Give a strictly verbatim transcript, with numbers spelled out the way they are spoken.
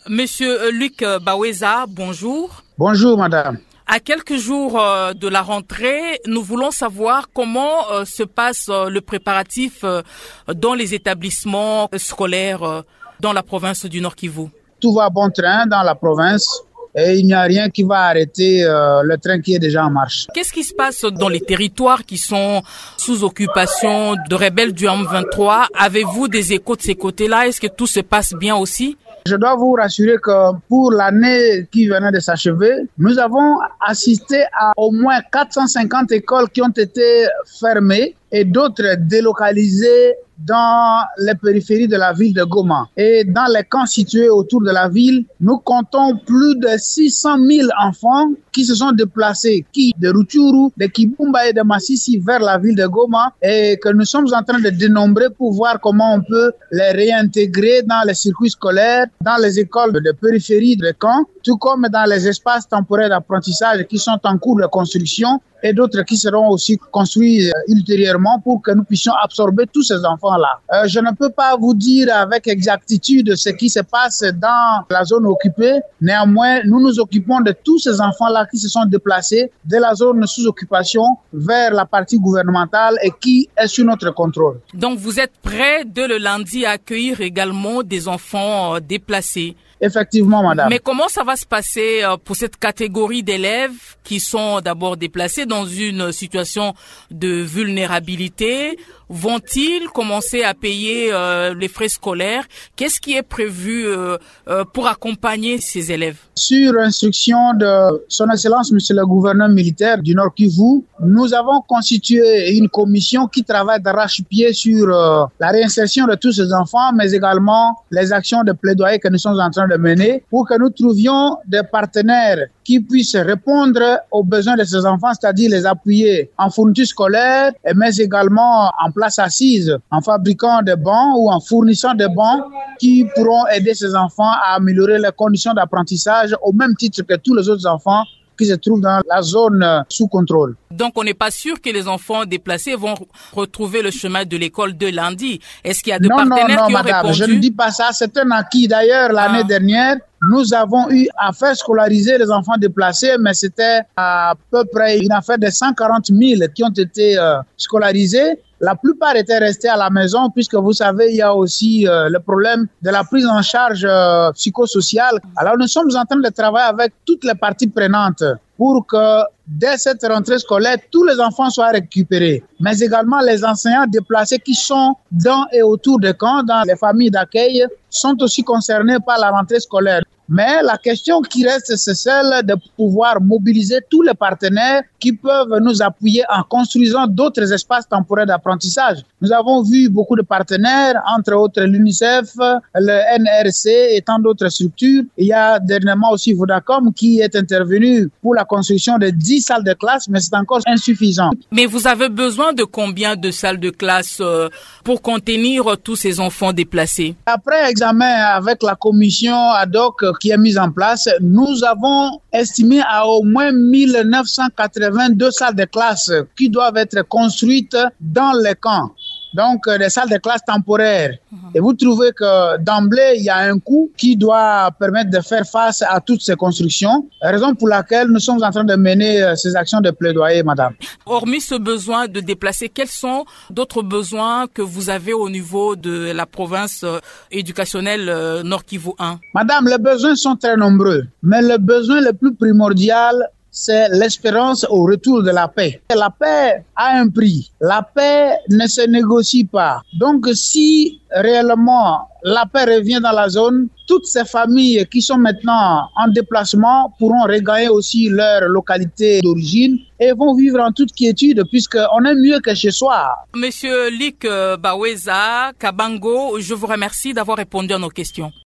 Monsieur Luc Baweza, bonjour. Bonjour, madame. À quelques jours euh, de la rentrée, nous voulons savoir comment euh, se passe euh, le préparatif euh, dans les établissements scolaires euh, dans la province du Nord Kivu. Tout va bon train dans la province et il n'y a rien qui va arrêter euh, le train qui est déjà en marche. Qu'est-ce qui se passe dans les territoires qui sont sous occupation de rebelles du M vingt-trois? Avez-vous des échos de ces côtés-là? Est-ce que tout se passe bien aussi? Je dois vous rassurer que pour l'année qui venait de s'achever, nous avons assisté à au moins quatre cent cinquante écoles qui ont été fermées et d'autres délocalisées dans les périphéries de la ville de Goma. Et dans les camps situés autour de la ville, nous comptons plus de six cent mille enfants qui se sont déplacés, qui de Rutshuru, de Kibumba et de Masisi vers la ville de Goma, et que nous sommes en train de dénombrer pour voir comment on peut les réintégrer dans les circuits scolaires, dans les écoles de périphérie de camps, tout comme dans les espaces temporaires d'apprentissage qui sont en cours de construction et d'autres qui seront aussi construits ultérieurement pour que nous puissions absorber tous ces enfants-là. Euh, je ne peux pas vous dire avec exactitude ce qui se passe dans la zone occupée. Néanmoins, nous nous occupons de tous ces enfants-là qui se sont déplacés de la zone sous occupation vers la partie gouvernementale et qui est sous notre contrôle. Donc vous êtes prêts dès le lundi à accueillir également des enfants déplacés? Effectivement, madame. Mais comment ça va se passer pour cette catégorie d'élèves qui sont d'abord déplacés dans une situation de vulnérabilité? Vont-ils commencer à payer euh, les frais scolaires? Qu'est-ce qui est prévu euh, euh, pour accompagner ces élèves? Sur instruction de Son Excellence, Monsieur le gouverneur militaire du Nord Kivu, nous avons constitué une commission qui travaille d'arrache-pied sur euh, la réinsertion de tous ces enfants, mais également les actions de plaidoyer que nous sommes en train de mener pour que nous trouvions des partenaires qui puissent répondre aux besoins de ces enfants, c'est-à-dire les appuyer en fourniture scolaire, mais également en place assise, en fabriquant des bancs ou en fournissant des bancs qui pourront aider ces enfants à améliorer les conditions d'apprentissage au même titre que tous les autres enfants qui se trouvent dans la zone sous contrôle. Donc, on n'est pas sûr que les enfants déplacés vont retrouver le chemin de l'école de lundi. Est-ce qu'il y a des non, partenaires non, non, qui ont madame, répondu? Je ne dis pas ça. C'est un acquis. D'ailleurs, l'année ah. dernière, nous avons eu à faire scolariser les enfants déplacés, mais c'était à peu près une affaire de cent quarante mille qui ont été euh, scolarisés. La plupart étaient restés à la maison puisque vous savez, il y a aussi euh, le problème de la prise en charge euh, psychosociale. Alors, nous sommes en train de travailler avec toutes les parties prenantes pour que dès cette rentrée scolaire, tous les enfants soient récupérés, mais également les enseignants déplacés qui sont dans et autour des camps, dans les familles d'accueil, sont aussi concernés par la rentrée scolaire. Mais la question qui reste, c'est celle de pouvoir mobiliser tous les partenaires qui peuvent nous appuyer en construisant d'autres espaces temporaires d'apprentissage. Nous avons vu beaucoup de partenaires, entre autres l'UNICEF, le N R C et tant d'autres structures. Il y a dernièrement aussi Vodacom qui est intervenu pour la construction de dix salles de classe, mais c'est encore insuffisant. Mais vous avez besoin de combien de salles de classe euh, pour contenir tous ces enfants déplacés? Après examen avec la commission ad hoc qui est mise en place, nous avons estimé à au moins mille neuf cent quatre-vingt-deux salles de classe qui doivent être construites dans les camps. Donc, des salles de classe temporaires. Et vous trouvez que d'emblée, il y a un coût qui doit permettre de faire face à toutes ces constructions. Raison pour laquelle nous sommes en train de mener ces actions de plaidoyer, madame. Hormis ce besoin de déplacer, quels sont d'autres besoins que vous avez au niveau de la province éducationnelle Nord Kivu un? Madame, les besoins sont très nombreux. Mais le besoin le plus primordial, c'est l'espérance au retour de la paix. La paix a un prix. La paix ne se négocie pas. Donc, si réellement la paix revient dans la zone, toutes ces familles qui sont maintenant en déplacement pourront regagner aussi leur localité d'origine et vont vivre en toute quiétude puisqu'on est mieux que chez soi. Monsieur Luc Baweza Kabango, je vous remercie d'avoir répondu à nos questions.